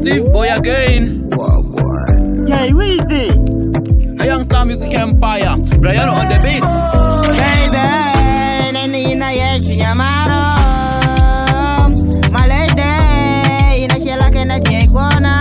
Steve Boy again. Wow, boy. Jay Weezy. A Youngstar Music Empire. Brian on the beat. Baby, nina yechi nyamaro. My lady, ina shela kena jekwana.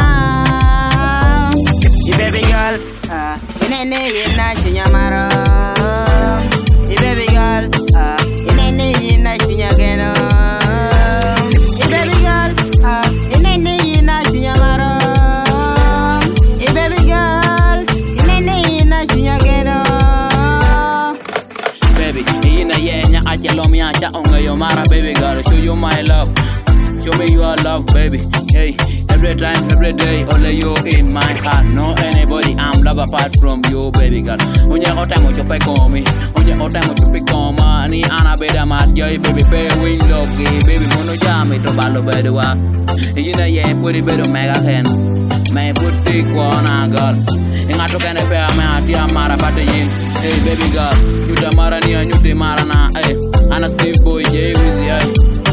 You baby girl, ina chinyamaro. You baby girl, ina chinyageno. You baby girl, ina chinyamaro. You baby girl, ina chinyageno. Baby, ina yenya acha lomi acha onga yo mara baby girl. Show you my love. Show me your love, baby. Hey, every time, every day, only you in my heart. No anybody, I'm love apart from you, baby girl. Unye otai mo chope komi, unye otai mo chope koma. Ni ana beda mat joy, baby. Pay win love, baby. Mono jami to balo bedu wa. Ina ye puri bedu mega hen. Me puti kwana girl. Inga to kene pe me ati amara pate yin. Hey, baby girl, you da mara ni anyuti mara na. Hey, ana Steve Boy Jay Weezy. Hey.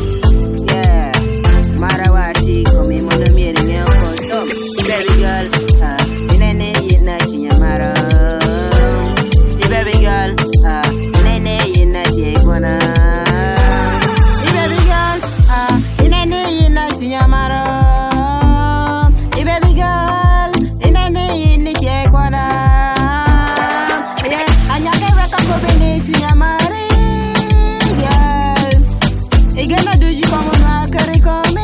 Marawati komi mono mieri nyoko so baby girl inene yina chinyamaro baby girl inene yina jekwana baby girl inene yina chinyamaro baby girl inene yina jekwana anyake weka kobene chinyamari girl igana duji komo na kare komi.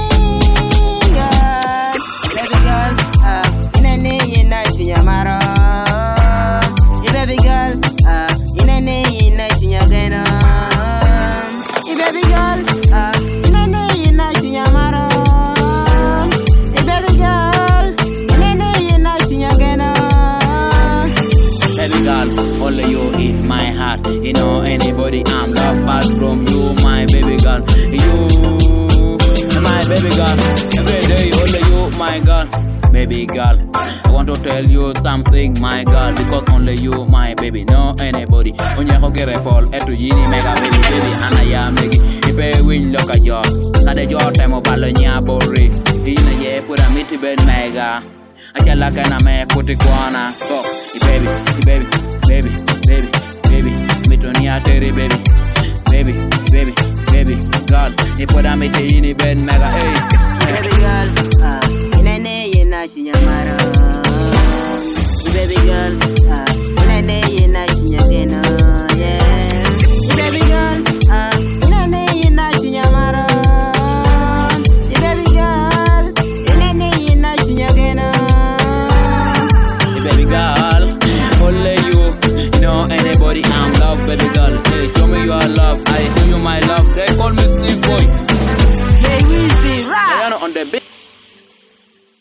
Chinyamaro, you baby girl, inene ina chinyageno. You baby girl, inene ina chinyamaro. You baby girl, inene ina chinyageno. Baby girl, only you in my heart. You know anybody, I'm love apart from you, my baby girl. You, my baby girl. Every day, only you, my girl. Baby girl, I want to tell you something, my girl, because only you, my baby, no anybody. Unye hoge repol, etu yini mega baby, anaya megi. Ipe win loka jo, kade jo temo balo nya bori. Ina ye pura miti ben mega. Achala kana me puti kwana. So, baby, mitonia teri baby, girl. Ipura miti yini ben mega, hey. Baby girl, inene yina chinyamaro. Baby girl, inene yina chinyageno. Yeah. Baby girl, inene yina chinyamaro. Baby girl, inene yina chinyageno. Baby girl, only you know anybody, I'm love, baby girl. Hey, show me your love, I show you my love. They call me Steve Boy.